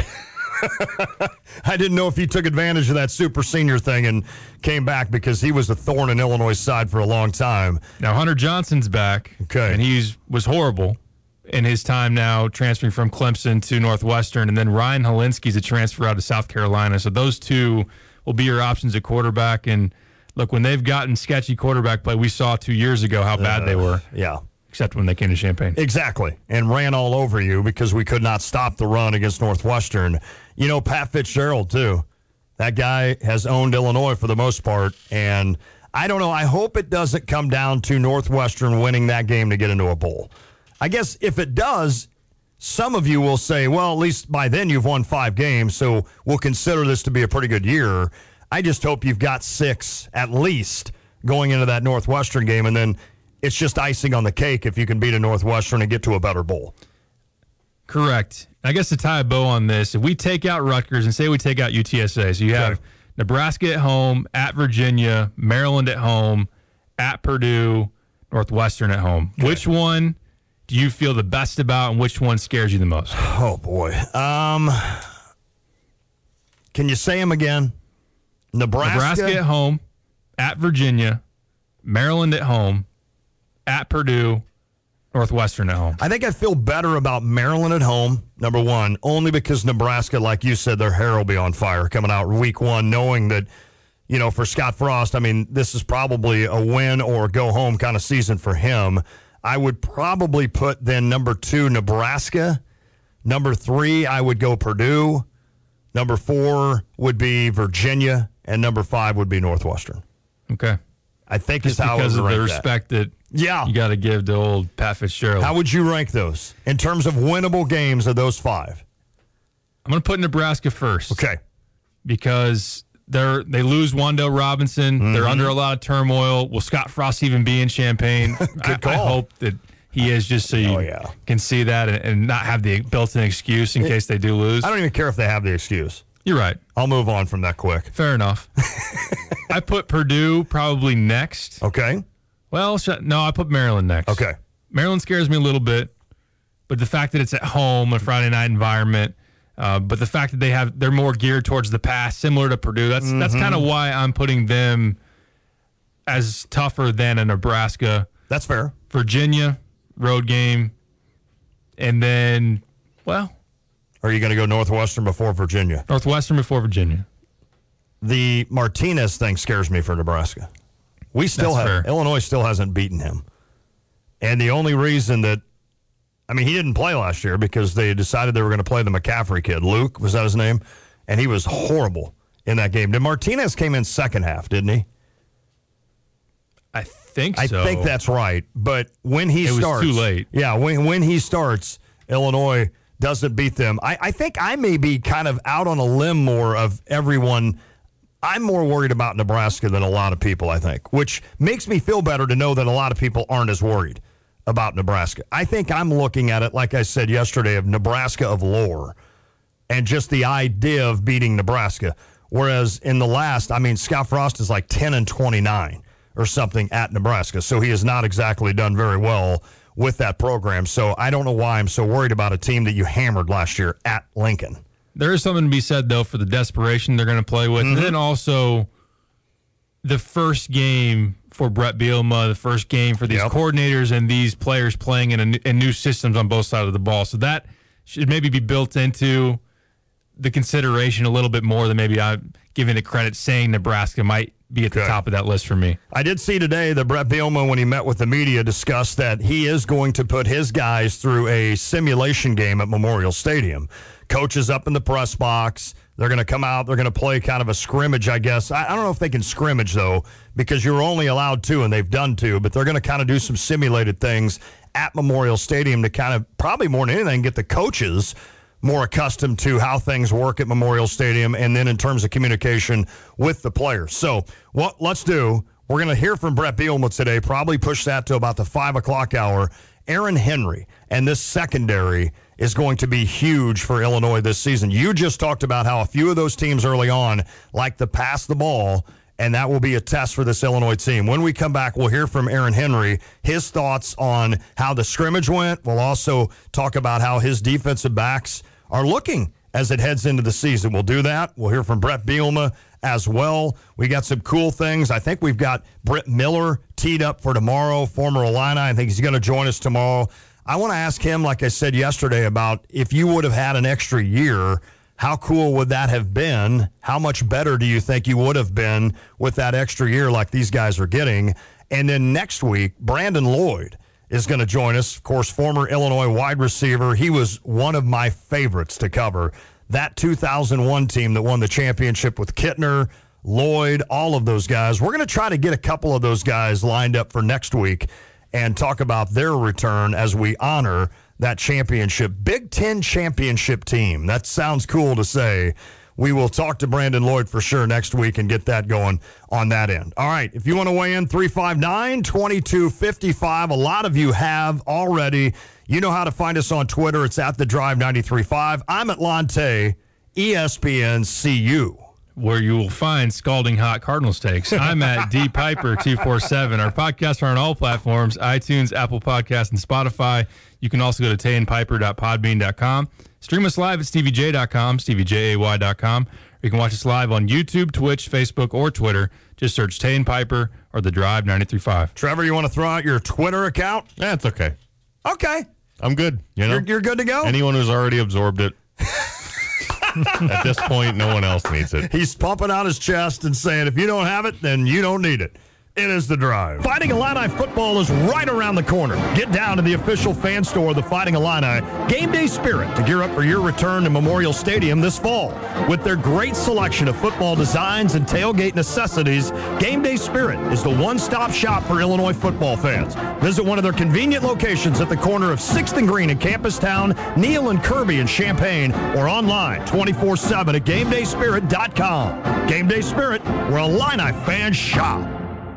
I didn't know if he took advantage of that super senior thing and came back because he was a thorn in Illinois' side for a long time. Now, Hunter Johnson's back, Okay. and he was horrible in his time now transferring from Clemson to Northwestern, and then Ryan Helinski's a transfer out of South Carolina. So those two will be your options at quarterback. And look, when they've gotten sketchy quarterback play, we saw two years ago how bad they were, Yeah. except when they came to Champaign. Exactly. And ran all over you because we could not stop the run against Northwestern. You know, Pat Fitzgerald, too. That guy has owned Illinois for the most part. And I don't know. I hope it doesn't come down to Northwestern winning that game to get into a bowl. I guess if it does, some of you will say, well, at least by then you've won five games, so we'll consider this to be a pretty good year. I just hope you've got six at least going into that Northwestern game, and then it's just icing on the cake if you can beat a Northwestern and get to a better bowl. Correct. I guess to tie a bow on this, if we take out Rutgers and say we take out U T S A, so you have Okay. Nebraska at home, at Virginia, Maryland at home, at Purdue, Northwestern at home. Which one do you feel the best about, and which one scares you the most? Oh, boy. Um, can you say them again? Nebraska? Nebraska at home, at Virginia, Maryland at home, at Purdue, Northwestern at home. I think I feel better about Maryland at home, number one, only because Nebraska, like you said, their hair will be on fire coming out week one, knowing that, you know, for Scott Frost, I mean, this is probably a win or go home kind of season for him. I would probably put then number two, Nebraska. Number three, I would go Purdue. Number four would be Virginia. And number five would be Northwestern. Okay. I think Just is how because I would of the rank that. respect that Yeah. you got to give to old Pat Fitzgerald. How would you rank those in terms of winnable games of those five? I'm going to put Nebraska first. Okay. Because they're they lose Wandale Robinson. Mm-hmm. They're under a lot of turmoil. Will Scott Frost even be in Champaign? I, call. I hope that he is, just so you Oh, yeah. can see that and, and not have the built-in excuse in case they do lose. I don't even care if they have the excuse. You're right. I'll move on from that quick. Fair enough. I put Purdue probably next. Okay. Well, sh- no, I put Maryland next. Okay. Maryland scares me a little bit, but the fact that it's at home, a Friday night environment, uh, but the fact that they have they're more geared towards the pass, similar to Purdue. That's Mm-hmm. that's kind of why I'm putting them as tougher than a Nebraska. That's fair. Virginia road game, and then well, Or are you going to go Northwestern before Virginia? Northwestern before Virginia. The Martinez thing scares me for Nebraska. We still That's have fair. Illinois still hasn't beaten him. And the only reason that I mean, he didn't play last year because they decided they were going to play the McCaffrey kid. Luke, was that his name? And he was horrible in that game. Did Martinez came in second half, didn't he? I think I so. think that's right. But when he It was starts, too late. Yeah, when when he starts, Illinois doesn't beat them. I, I think I may be kind of out on a limb more of everyone. I'm more worried about Nebraska than a lot of people, I think, which makes me feel better to know that a lot of people aren't as worried about Nebraska. I think I'm looking at it, like I said yesterday, of Nebraska of lore and just the idea of beating Nebraska. Whereas in the last, I mean, Scott Frost is like ten and twenty-nine or something at Nebraska. So he has not exactly done very well with that program. So I don't know why I'm so worried about a team that you hammered last year at Lincoln. There is something to be said, though, for the desperation they're going to play with. Mm-hmm. And then also the first game for Brett Bielema, the first game for these Yep. coordinators and these players playing in, a, in new systems on both sides of the ball. So that should maybe be built into the consideration a little bit more than maybe I'm giving it credit, saying Nebraska might be at the Okay. top of that list for me. I did see today that Brett Bielema, when he met with the media, discussed that he is going to put his guys through a simulation game at Memorial Stadium. Coaches up in the press box. They're going to come out. They're going to play kind of a scrimmage, I guess. I, I don't know if they can scrimmage, though, because you're only allowed two, and they've done two. But they're going to kind of do some simulated things at Memorial Stadium to kind of, probably more than anything, get the coaches more accustomed to how things work at Memorial Stadium, and then in terms of communication with the players. So what let's do, we're going to hear from Brett Bielema today, probably push that to about the five o'clock hour. Aaron Henry and this secondary is going to be huge for Illinois this season. You just talked about how a few of those teams early on like to pass the ball, and that will be a test for this Illinois team. When we come back, we'll hear from Aaron Henry, his thoughts on how the scrimmage went. We'll also talk about how his defensive backs are looking as it heads into the season. We'll do that. We'll hear from Brett Bielema as well. We got some cool things. I think we've got Britt Miller teed up for tomorrow, former Illini. I think he's going to join us tomorrow. I want to ask him, like I said yesterday, about if you would have had an extra year, how cool would that have been? How much better do you think you would have been with that extra year like these guys are getting? And then next week, Brandon Lloyd is going to join us. Of course, former Illinois wide receiver. He was one of my favorites to cover. That two thousand one team that won the championship with Kittner, Lloyd, all of those guys. We're going to try to get a couple of those guys lined up for next week and talk about their return as we honor that championship. Big Ten championship team. That sounds cool to say. We will talk to Brandon Lloyd for sure next week and get that going on that end. All right, if you want to weigh in, three five nine, two two five five. A lot of you have already. You know how to find us on Twitter. It's at The Drive nine three five. I'm at Lante, E S P N C U. Where you will find scalding hot Cardinals takes. I'm at D Piper two four seven. Our podcasts are on all platforms, iTunes, Apple Podcasts, and Spotify. You can also go to tay and piper dot podbean dot com. Stream us live at stevie j dot com, stevie jay dot com. Or you can watch us live on YouTube, Twitch, Facebook, or Twitter. Just search Tay and Piper or The Drive ninety-three point five. Trevor, you want to throw out your Twitter account? That's okay. Okay. I'm good. You know, You're, you're good to go? Anyone who's already absorbed it, at this point, no one else needs it. He's pumping out his chest and saying, if you don't have it, then you don't need it. It is The Drive. Fighting Illini football is right around the corner. Get down to the official fan store of the Fighting Illini Game Day Spirit to gear up for your return to Memorial Stadium this fall. With their great selection of football designs and tailgate necessities, Game Day Spirit is the one-stop shop for Illinois football fans. Visit one of their convenient locations at the corner of sixth and Green in Campus Town, Neal and Kirby in Champaign, or online twenty-four seven at game day spirit dot com. Game Day Spirit, where Illini fans shop.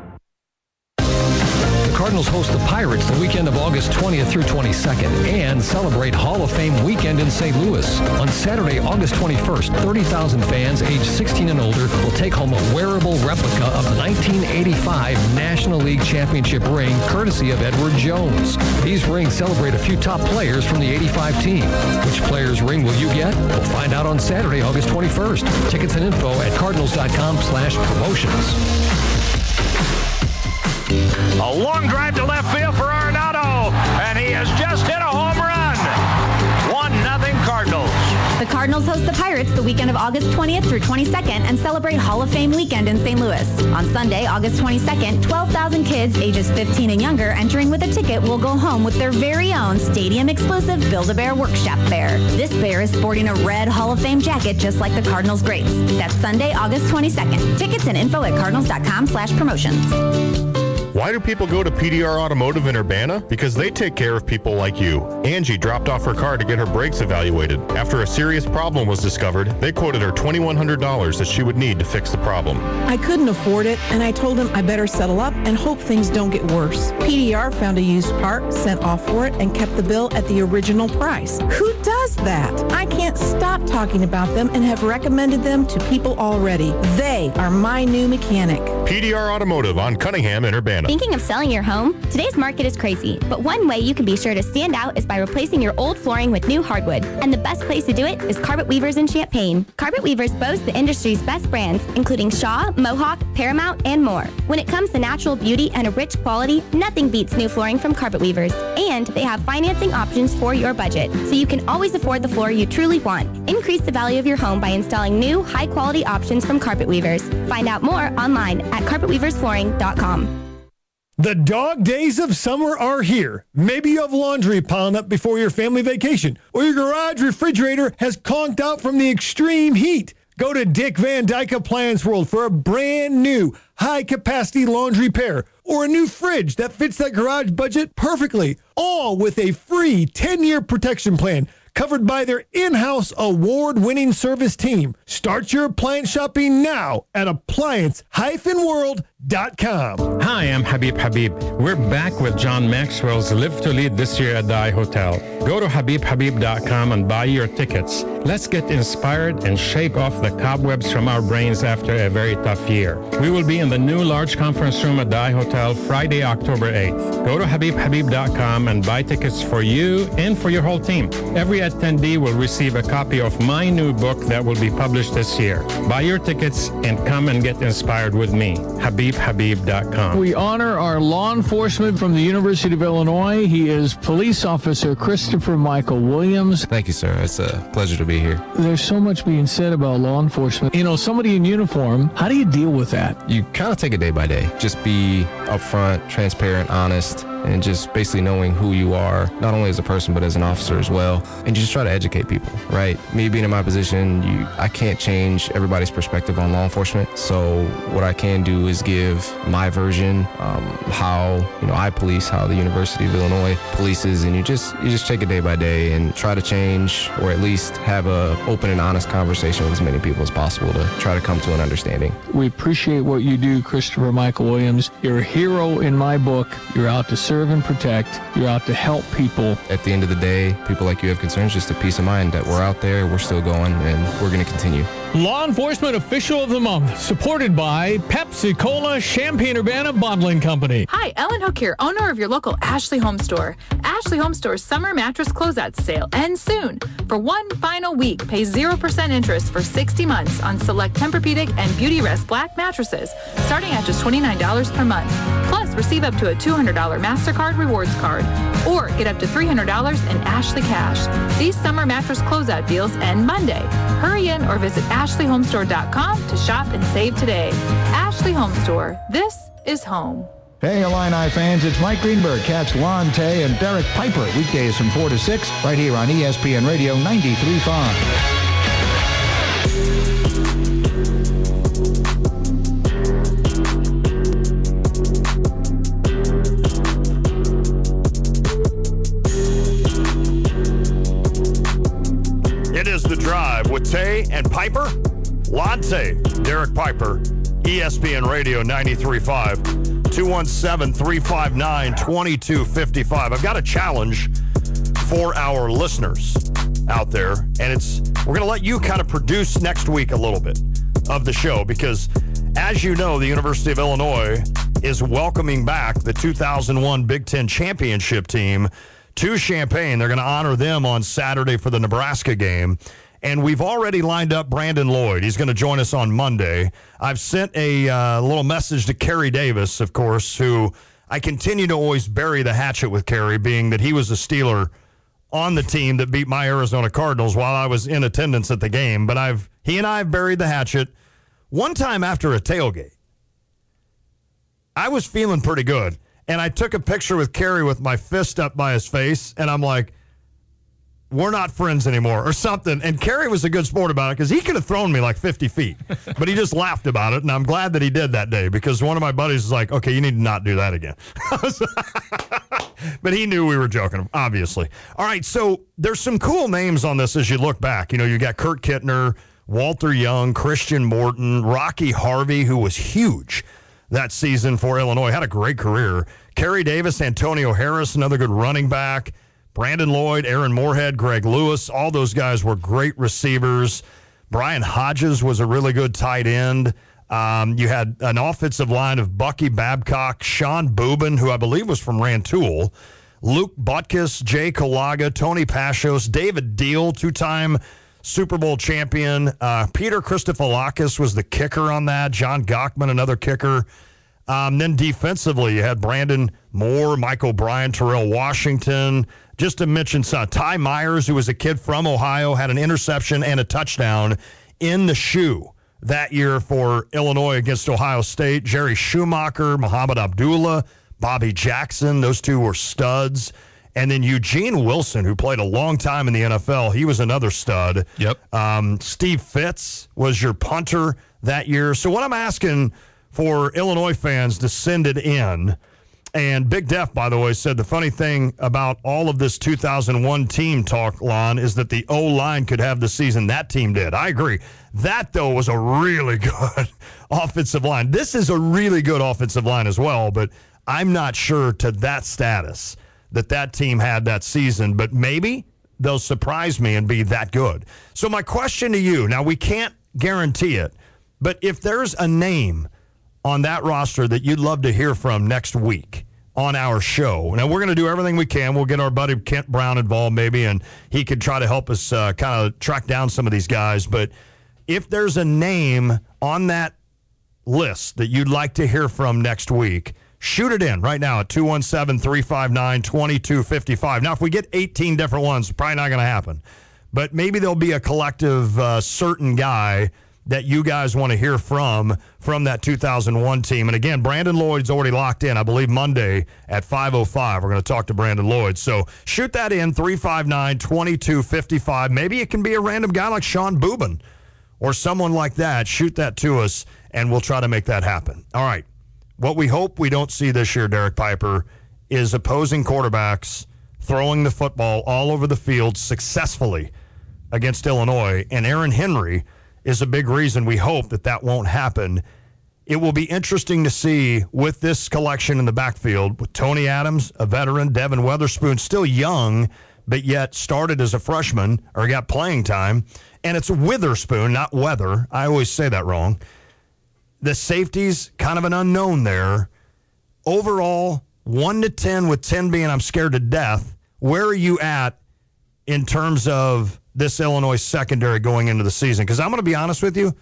Cardinals host the Pirates the weekend of August twentieth through twenty-second and celebrate Hall of Fame weekend in Saint Louis. On Saturday, August twenty-first, thirty thousand fans aged sixteen and older will take home a wearable replica of the nineteen eighty-five National League Championship ring, courtesy of Edward Jones. These rings celebrate a few top players from the eighty-five team. Which player's ring will you get? We'll find out on Saturday, August twenty-first. Tickets and info at cardinals.com slash promotions. A long drive to left field for Arenado, and he has just hit a home run. one nothing Cardinals. The Cardinals host the Pirates the weekend of August twentieth through twenty-second and celebrate Hall of Fame weekend in Saint Louis. On Sunday, August twenty-second, twelve thousand kids ages fifteen and younger entering with a ticket will go home with their very own stadium-exclusive Build-A-Bear workshop bear. This bear is sporting a red Hall of Fame jacket just like the Cardinals greats. That's Sunday, August twenty-second. Tickets and info at cardinals.com slash promotions. Why do people go to P D R Automotive in Urbana? Because they take care of people like you. Angie dropped off her car to get her brakes evaluated. After a serious problem was discovered, they quoted her twenty-one hundred dollars that she would need to fix the problem. I couldn't afford it, and I told him I better settle up and hope things don't get worse. P D R found a used part, sent off for it, and kept the bill at the original price. Who does that? I can't stop talking about them and have recommended them to people already. They are my new mechanic. P D R Automotive on Cunningham in Urbana. Thinking of selling your home? Today's market is crazy, but one way you can be sure to stand out is by replacing your old flooring with new hardwood. And the best place to do it is Carpet Weavers in Champaign. Carpet Weavers boast the industry's best brands, including Shaw, Mohawk, Paramount, and more. When it comes to natural beauty and a rich quality, nothing beats new flooring from Carpet Weavers. And they have financing options for your budget, so you can always afford the floor you truly want. Increase the value of your home by installing new, high-quality options from Carpet Weavers. Find out more online at carpet weavers flooring dot com. The dog days of summer are here. Maybe you have laundry piling up before your family vacation, or your garage refrigerator has conked out from the extreme heat. Go to Dick Van Dyke Appliance World for a brand new high-capacity laundry repair, or a new fridge that fits that garage budget perfectly, all with a free ten-year protection plan covered by their in-house award-winning service team. Start your appliance shopping now at appliance dash world dot com. Hi, I'm Habib Habib. We're back with John Maxwell's Live to Lead this year at the iHotel. Go to habib habib dot com and buy your tickets. Let's get inspired and shake off the cobwebs from our brains after a very tough year. We will be in the new large conference room at the iHotel Friday, October eighth. Go to habib habib dot com and buy tickets for you and for your whole team. Every attendee will receive a copy of my new book that will be published this year. Buy your tickets and come and get inspired with me. habib habib dot com. We honor our law enforcement from the University of Illinois. He is Police Officer Christopher Michael Williams. Thank you, sir. It's a pleasure to be here. There's so much being said about law enforcement. You know, somebody in uniform, how do you deal with that? You kind of take it day by day. Just be upfront, transparent, honest, and just basically knowing who you are, not only as a person, but as an officer as well. And you just try to educate people, right? Me being in my position, you, I can't change everybody's perspective on law enforcement. So what I can do is give my version, um, how, you know, I police, how the University of Illinois polices, and you just, you just take it day by day and try to change, or at least have a open and honest conversation with as many people as possible to try to come to an understanding. We appreciate what you do, Christopher Michael Williams. You're a hero in my book. You're out to serve and protect. You're out to help people. At the end of the day, people like you have concerns, just a peace of mind that we're out there, we're still going, and we're going to continue. Law Enforcement Official of the Month, supported by Pepsi-Cola Champaign-Urbana Bottling Company. Hi, Ellen Hook here, owner of your local Ashley Home Store. Ashley Home Store's summer mattress closeout sale ends soon. For one final week, pay zero percent interest for sixty months on select Tempur-Pedic and Beautyrest Black mattresses, starting at just twenty-nine dollars per month. Plus, receive up to a two hundred dollars MasterCard rewards card, or get up to three hundred dollars in Ashley cash. These summer mattress closeout deals end Monday. Hurry in or visit ashley home store dot com to shop and save today. Ashley Home Store. This is home. Hey, Illini fans, it's Mike Greenberg. Catch Lon Tay and Derek Piper weekdays from four to six right here on E S P N Radio ninety-three point five. The Drive with Tay and Piper. Lante, Derek Piper, E S P N Radio ninety-three point five, two one seven, three five nine, two two five five. I've got a challenge for our listeners out there, and it's we're going to let you kind of produce next week a little bit of the show because, as you know, the University of Illinois is welcoming back the two thousand one Big Ten championship team to Champaign. They're going to honor them on Saturday for the Nebraska game. And we've already lined up Brandon Lloyd. He's going to join us on Monday. I've sent a uh, little message to Kerry Davis, of course, who I continue to always bury the hatchet with Kerry, being that he was a Steeler on the team that beat my Arizona Cardinals while I was in attendance at the game. But I've he and I have buried the hatchet. One time after a tailgate, I was feeling pretty good. And I took a picture with Kerry with my fist up by his face, and I'm like, we're not friends anymore or something. And Kerry was a good sport about it because he could have thrown me like fifty feet, but he just laughed about it. And I'm glad that he did that day because one of my buddies was like, okay, you need to not do that again. But he knew we were joking, obviously. All right, so there's some cool names on this as you look back. You know, you got Kurt Kittner, Walter Young, Christian Morton, Rocky Harvey, who was huge that season for Illinois, had a great career. Kerry Davis, Antonio Harris, another good running back. Brandon Lloyd, Aaron Moorhead, Greg Lewis, all those guys were great receivers. Brian Hodges was a really good tight end. Um, you had an offensive line of Bucky Babcock, Sean Boobin, who I believe was from Rantoul, Luke Butkus, Jay Kalaga, Tony Pashos, David Deal, two-time Super Bowl champion. Uh, Peter Christophilakis was the kicker on that. John Gockman, another kicker. Um, then defensively, you had Brandon Moore, Mike O'Brien, Terrell Washington. Just to mention some, Ty Myers, who was a kid from Ohio, had an interception and a touchdown in the shoe that year for Illinois against Ohio State. Jerry Schumacher, Muhammad Abdullah, Bobby Jackson, those two were studs. And then Eugene Wilson, who played a long time in the N F L, he was another stud. Yep. Um, Steve Fitz was your punter that year. So what I'm asking for Illinois fans to send it in, and Big Def, by the way, said the funny thing about all of this two thousand one team talk, Lon, is that the O-line could have the season that team did. I agree. That, though, was a really good offensive line. This is a really good offensive line as well, but I'm not sure to that status that that team had that season, but maybe they'll surprise me and be that good. So my question to you, now we can't guarantee it, but if there's a name on that roster that you'd love to hear from next week on our show. Now, we're going to do everything we can. We'll get our buddy Kent Brown involved maybe, and he could try to help us uh, kind of track down some of these guys. But if there's a name on that list that you'd like to hear from next week, shoot it in right now at two one seven, three five nine, two two five five. Now, if we get eighteen different ones, probably not going to happen. But maybe there'll be a collective uh, certain guy that you guys want to hear from from that two thousand one team. And again, Brandon Lloyd's already locked in, I believe, Monday at five oh five. We're going to talk to Brandon Lloyd. So shoot that in, three five nine, two two five five. Maybe it can be a random guy like Sean Boobin or someone like that. Shoot that to us, and we'll try to make that happen. All right. What we hope we don't see this year, Derek Piper, is opposing quarterbacks throwing the football all over the field successfully against Illinois. And Aaron Henry is a big reason we hope that that won't happen. It will be interesting to see with this collection in the backfield with Tony Adams, a veteran, Devin Weatherspoon, still young, but yet started as a freshman or got playing time. And it's Witherspoon, not Weather. I always say that wrong. The safety's kind of an unknown there. Overall, one to ten, with ten being I'm scared to death. Where are you at in terms of this Illinois secondary going into the season? Because I'm going to be honest with you.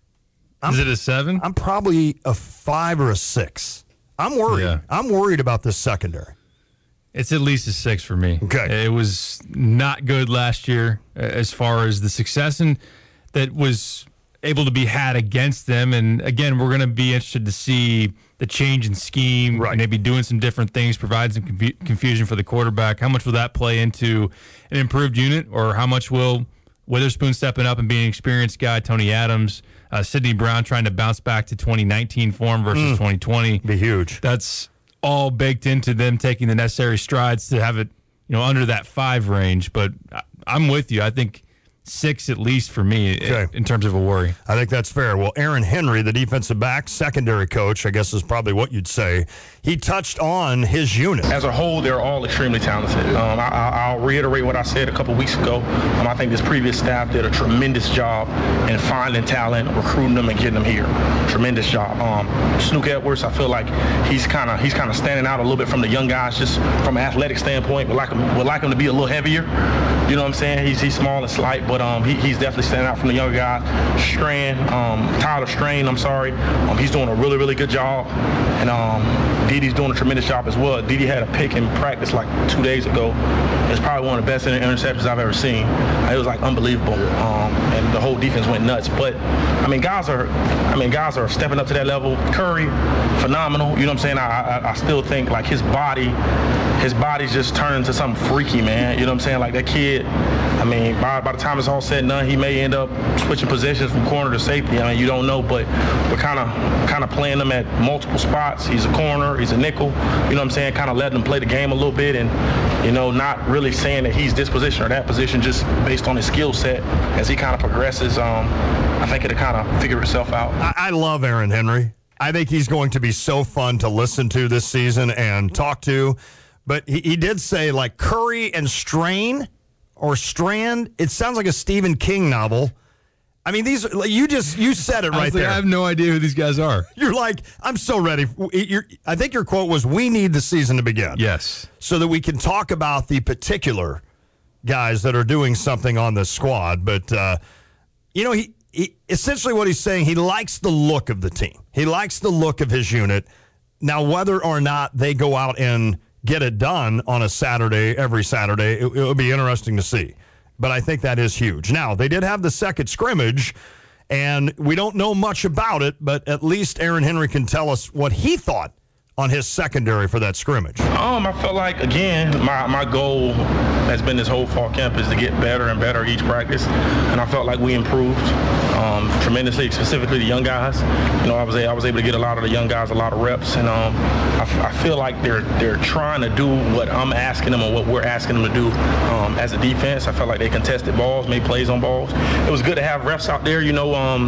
I'm, Is it a seven? I'm probably a five or a six. I'm worried. Yeah. I'm worried about this secondary. It's at least a six for me. Okay. It was not good last year as far as the success and that was able to be had against them. And again, we're going to be interested to see the change in scheme, right. Maybe doing some different things, provide some confu- confusion for the quarterback. How much will that play into an improved unit, or how much will Witherspoon stepping up and being an experienced guy, Tony Adams, uh, Sidney Brown trying to bounce back to twenty nineteen form versus mm. twenty twenty? Be huge. That's all baked into them taking the necessary strides to have it, you know, under that five range. But I'm with you. I think six at least for me okay. in terms of a worry. I think that's fair. Well, Aaron Henry, the defensive back, secondary coach, I guess is probably what you'd say. He touched on his unit. As a whole, they're all extremely talented. Um, I, I'll reiterate what I said a couple weeks ago. Um, I think this previous staff did a tremendous job in finding talent, recruiting them, and getting them here. Tremendous job. Um, Snook Edwards, I feel like he's kind of he's kind of standing out a little bit from the young guys, just from an athletic standpoint. Would like him, would like him to be a little heavier. You know what I'm saying? He's he's small and slight, but um, he, he's definitely standing out from the younger guys. Strand, um, Tyler Strain, I'm sorry. Um, he's doing a really, really good job. And um, Didi's doing a tremendous job as well. Didi had a pick in practice like two days ago. It's probably one of the best interceptions I've ever seen. It was like unbelievable. Um, and the whole defense went nuts. But I mean, guys are, I mean, guys are stepping up to that level. Curry, phenomenal. You know what I'm saying? I, I, I still think like his body, his body's just turned into something freaky, man. You know what I'm saying? Like that kid, I mean, by, by the time it's all said and done, he may end up switching positions from corner to safety. I mean, you don't know, but we're kind of kind of playing him at multiple spots. He's a corner, he's a nickel. You know what I'm saying? Kind of letting him play the game a little bit, and you know, not really saying that he's this position or that position, just based on his skill set as he kind of progresses. Um, I think it'll kind of figure itself out. I, I love Aaron Henry. I think he's going to be so fun to listen to this season and talk to. But he, he did say like Curry and Strain or Strand. It sounds like a Stephen King novel. I mean, these you just you said it right Honestly, there. I have no idea who these guys are. You're like, I'm so ready. You're, I think your quote was, "We need the season to begin." Yes, so that we can talk about the particular guys that are doing something on this squad. But uh, you know, he, he essentially what he's saying, he likes the look of the team. He likes the look of his unit. Now, whether or not they go out and get it done on a Saturday, every Saturday, it, it'll be interesting to see. But I think that is huge. Now, they did have the second scrimmage, and we don't know much about it, but at least Aaron Henry can tell us what he thought on his secondary for that scrimmage. Um, I felt like, again, my, my goal has been this whole fall camp is to get better and better each practice, and I felt like we improved um, tremendously, specifically the young guys. You know, I was, a, I was able to get a lot of the young guys a lot of reps, and um, I, I feel like they're they're trying to do what I'm asking them and what we're asking them to do um, as a defense. I felt like they contested balls, made plays on balls. It was good to have refs out there, you know, um,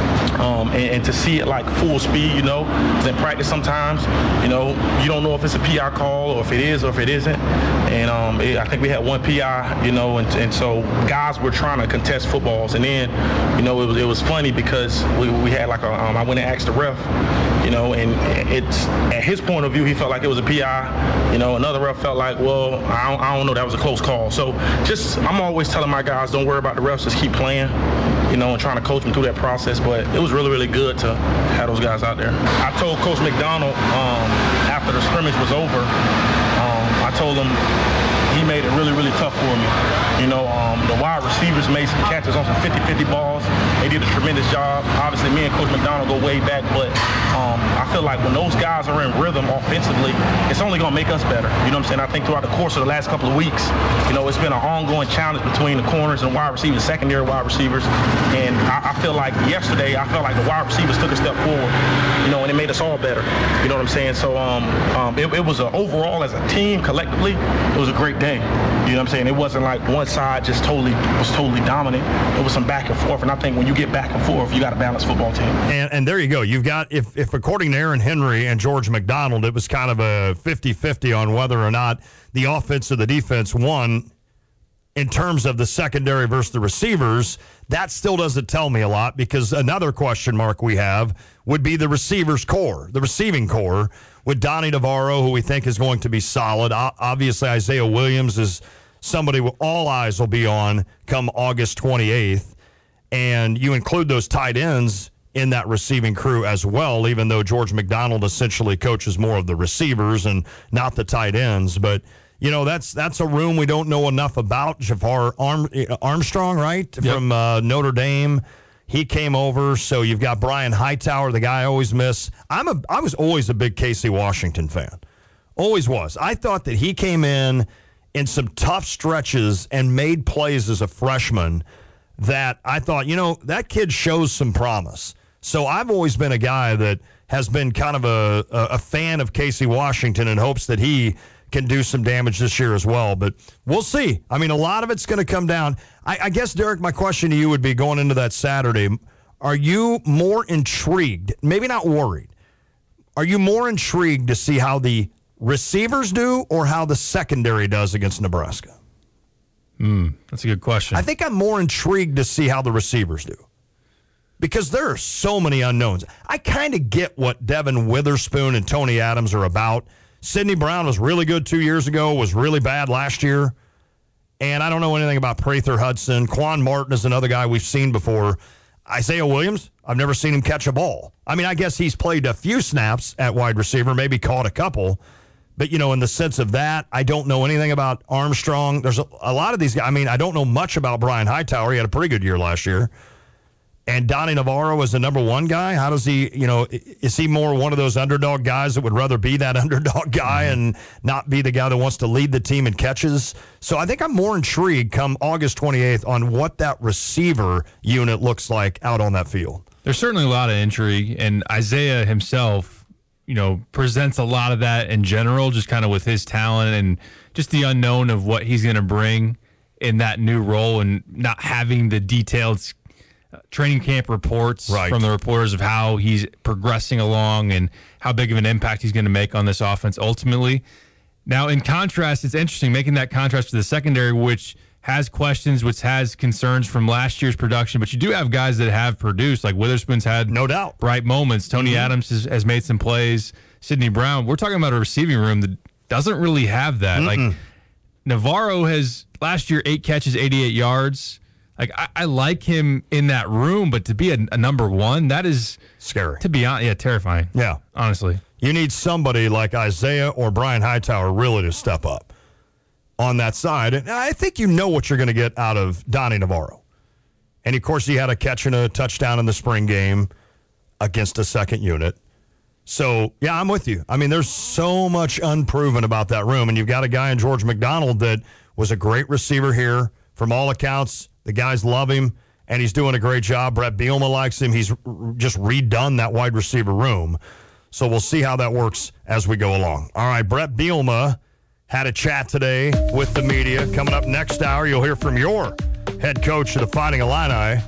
Um, and, and to see it like full speed, you know, because in practice sometimes, you know, you don't know if it's a P I call or if it is or if it isn't. And um, it, I think we had one P I, you know, and, and so guys were trying to contest footballs. And then, you know, it was it was funny because we, we had like a, um, I went and asked the ref, you know, and it's at his point of view, he felt like it was a P I. You know, another ref felt like, well, I don't, I don't know, that was a close call. So just, I'm always telling my guys, don't worry about the refs, just keep playing, you know, and trying to coach them through that process. But it was really, really good to have those guys out there. I told Coach McDonald um, after the scrimmage was over, um, I told him he made it really, really tough for me. You know, um, the wide receivers made some catches on some fifty-fifty balls. They did a tremendous job. Obviously, me and Coach McDonald go way back, but um, I feel like when those guys are in rhythm offensively, it's only going to make us better. You know what I'm saying? I think throughout the course of the last couple of weeks, you know, it's been an ongoing challenge between the corners and wide receivers, secondary wide receivers. And I, I feel like yesterday, I felt like the wide receivers took a step forward, you know, and it made us all better. You know what I'm saying? So um, um, it, it was a, overall as a team, collectively, it was a great day. You know what I'm saying? It wasn't like one side just totally was totally dominant. It was some back and forth, and I think when you get back and forth, you got a balanced football team. And, and there you go. You've got, if, if according to Aaron Henry and George McDonald, it was kind of a fifty-fifty on whether or not the offense or the defense won, in terms of the secondary versus the receivers, that still doesn't tell me a lot, because another question mark we have would be the receivers core, the receiving core, with Donnie Navarro, who we think is going to be solid. O- obviously, Isaiah Williams is somebody all eyes will be on come August twenty-eighth. And you include those tight ends in that receiving crew as well, even though George McDonald essentially coaches more of the receivers and not the tight ends. But, you know, that's that's a room we don't know enough about. Jafar Arm, Armstrong, right, yep. from uh, Notre Dame. He came over, so you've got Brian Hightower, the guy I always miss. I'm a, I was always a big Casey Washington fan. Always was. I thought that he came in in some tough stretches and made plays as a freshman that I thought, you know, that kid shows some promise. So I've always been a guy that has been kind of a, a, a fan of Casey Washington in hopes that he can do some damage this year as well. But we'll see. I mean, a lot of it's going to come down. I, I guess, Derek, my question to you would be going into that Saturday, are you more intrigued, maybe not worried, are you more intrigued to see how the receivers do or how the secondary does against Nebraska? Hmm, that's a good question. I think I'm more intrigued to see how the receivers do, because there are so many unknowns. I kind of get what Devin Witherspoon and Tony Adams are about. Sidney Brown was really good two years ago, was really bad last year. And I don't know anything about Prather Hudson. Quan Martin is another guy we've seen before. Isaiah Williams, I've never seen him catch a ball. I mean, I guess he's played a few snaps at wide receiver, maybe caught a couple. But, you know, in the sense of that, I don't know anything about Armstrong. There's a, a lot of these guys. I mean, I don't know much about Brian Hightower. He had a pretty good year last year. And Donnie Navarro is the number one guy. How does he, you know, is he more one of those underdog guys that would rather be that underdog guy and not be the guy that wants to lead the team in catches? So I think I'm more intrigued come August twenty-eighth on what that receiver unit looks like out on that field. There's certainly a lot of intrigue, and Isaiah himself, you know, presents a lot of that in general, just kind of with his talent and just the unknown of what he's going to bring in that new role, and not having the detailed uh, training camp reports right. from the reporters of how he's progressing along and how big of an impact he's going to make on this offense ultimately. Now, in contrast, it's interesting making that contrast to the secondary, which has questions, which has concerns from last year's production, but you do have guys that have produced, like Witherspoon's had no doubt bright moments. Tony mm-hmm. Adams has, has made some plays. Sidney Brown. We're talking about a receiving room that doesn't really have that. Mm-mm. Like Navarro has last year eight catches, eighty-eight yards. Like I, I like him in that room, but to be a, a number one, that is scary. To be honest, yeah, terrifying. Yeah, honestly, you need somebody like Isaiah or Brian Hightower really to step up on that side. And I think you know what you're going to get out of Donnie Navarro. And, of course, he had a catch and a touchdown in the spring game against a second unit. So, yeah, I'm with you. I mean, there's so much unproven about that room. And you've got a guy in George McDonald that was a great receiver here. From all accounts, the guys love him, and he's doing a great job. Brett Bielema likes him. He's just redone that wide receiver room. So we'll see how that works as we go along. All right, Brett Bielema had a chat today with the media. Coming up next hour, you'll hear from your head coach of the Fighting Illini.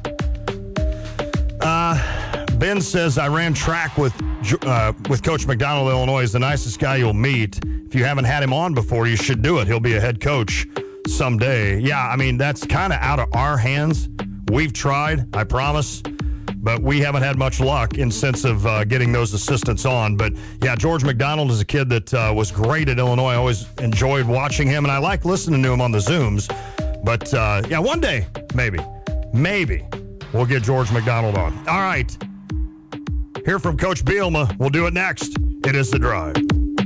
Uh, Ben says, I ran track with uh, with Coach McDonald, Illinois. He's the nicest guy you'll meet. If you haven't had him on before, you should do it. He'll be a head coach someday. Yeah, I mean, that's kind of out of our hands. We've tried, I promise, but we haven't had much luck in sense of uh, getting those assistants on. But, yeah, George McDonald is a kid that uh, was great at Illinois. I always enjoyed watching him, and I like listening to him on the Zooms. But, uh, yeah, one day, maybe, maybe we'll get George McDonald on. All right. Hear from Coach Bielema. We'll do it next. It is The Drive.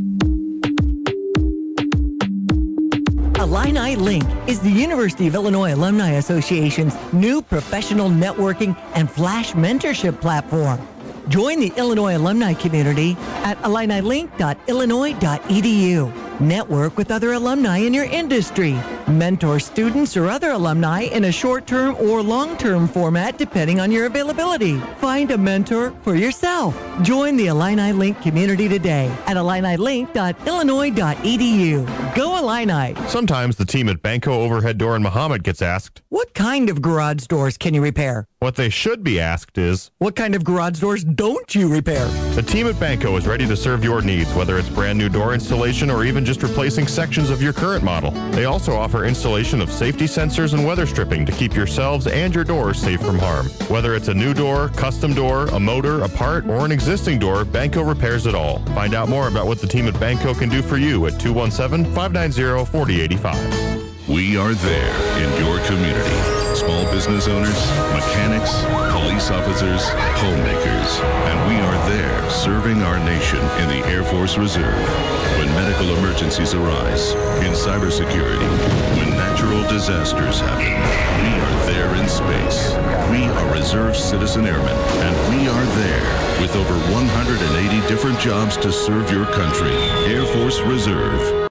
Illini Link is the University of Illinois Alumni Association's new professional networking and flash mentorship platform. Join the Illinois alumni community at illini link dot illinois dot e d u. Network with other alumni in your industry. Mentor students or other alumni in a short-term or long-term format depending on your availability. Find a mentor for yourself. Join the Illini Link community today at illini link dot illinois dot e d u. Go Illini! Sometimes the team at Banco Overhead Door in Mahomet gets asked, what kind of garage doors can you repair? What they should be asked is, what kind of garage doors don't you repair? The team at Banco is ready to serve your needs, whether it's brand new door installation or even just replacing sections of your current model. They also offer for installation of safety sensors and weather stripping to keep yourselves and your door safe from harm. Whether it's a new door, custom door, a motor, a part, or an existing door, Banco repairs it all. Find out more about what the team at Banco can do for you at two one seven, five nine zero, four zero eight five. We are there in your community. Small business owners, mechanics, police officers, homemakers. And we are there serving our nation in the Air Force Reserve. When medical emergencies arise, in cybersecurity, when natural disasters happen, we are there in space. We are Reserve Citizen Airmen, and we are there with over one hundred eighty different jobs to serve your country. Air Force Reserve.